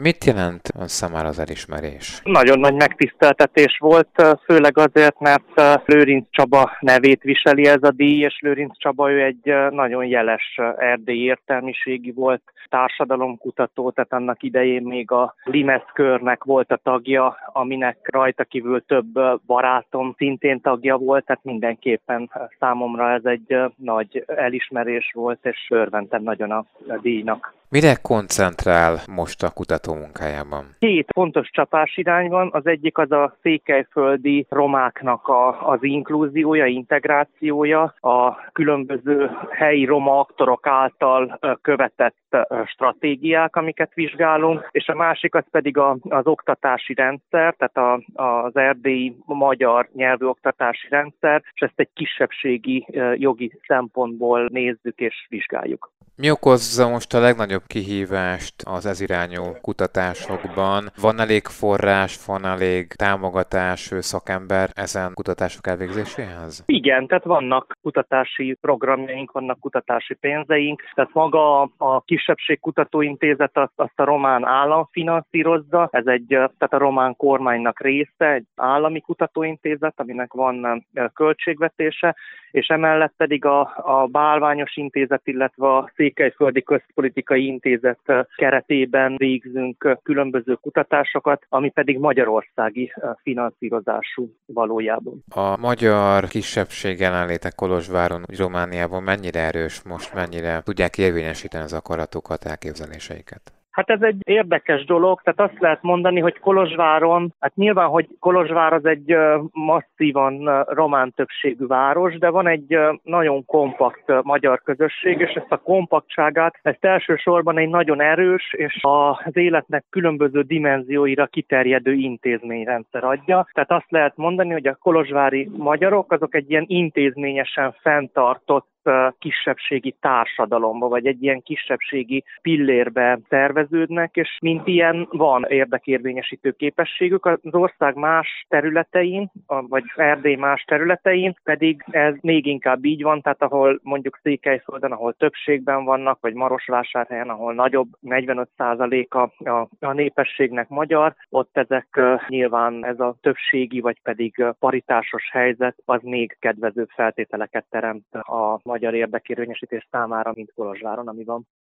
Mit jelent ön számára az elismerés? Nagyon nagy megtiszteltetés volt, főleg azért, mert Lőrinc Csaba nevét viseli ez a díj, és Lőrinc Csaba ő egy nagyon jeles erdélyi értelmiségi volt, társadalomkutató, tehát annak idején még a Limes körnek volt a tagja, aminek rajta kívül több barátom szintén tagja volt, tehát mindenképpen számomra ez egy nagy elismerés volt, és örventem nagyon a díjnak. Mire koncentrál most a kutató munkájában? Két fontos csapásirány van, az egyik az a székelyföldi romáknak az inkluziója, integrációja, a különböző helyi roma aktorok által követett stratégiák, amiket vizsgálunk, és a másik az pedig az oktatási rendszer, tehát az erdélyi magyar nyelvű oktatási rendszer, és ezt egy kisebbségi jogi szempontból nézzük és vizsgáljuk. Mi okozza most a legnagyobb kihívást az ez irányú kutatásokban? Van elég forrás, van elég támogatás, szakember ezen kutatások elvégzéséhez? Igen, tehát vannak kutatási programjaink, vannak kutatási pénzeink, tehát maga a Kisebbség Kutatóintézet azt a román állam finanszírozza, ez tehát a román kormánynak része, egy állami kutatóintézet, aminek van költségvetése, és emellett pedig a Bálványos Intézet, illetve a Székelyföldi Közpolitikai Intézet keretében végzünk különböző kutatásokat, ami pedig magyarországi finanszírozású valójában. A magyar kisebbség jelenléte Kolozsváron, Romániában mennyire erős most, mennyire tudják érvényesíteni az akaratukat, elképzeléseiket? Hát ez egy érdekes dolog, tehát azt lehet mondani, hogy Kolozsváron, hát nyilván, hogy Kolozsvár az egy masszívan román többségű város, de van egy nagyon kompakt magyar közösség, és ezt a kompaktságát, ezt elsősorban egy nagyon erős és az életnek különböző dimenzióira kiterjedő intézményrendszer adja. Tehát azt lehet mondani, hogy a kolozsvári magyarok azok egy ilyen intézményesen fenntartott kisebbségi társadalomba, vagy egy ilyen kisebbségi pillérbe szerveződnek, és mint ilyen van érdekérvényesítő képességük. Az ország más területein, vagy Erdély más területein pedig ez még inkább így van, tehát ahol mondjuk Székelyföldön, ahol többségben vannak, vagy Marosvásárhelyen, ahol nagyobb, 45% a népességnek magyar, ott ezek nyilván ez a többségi, vagy pedig paritásos helyzet, az még kedvezőbb feltételeket teremt a magyar érdekérvényesítés számára, mint Kolozsváron, ami van.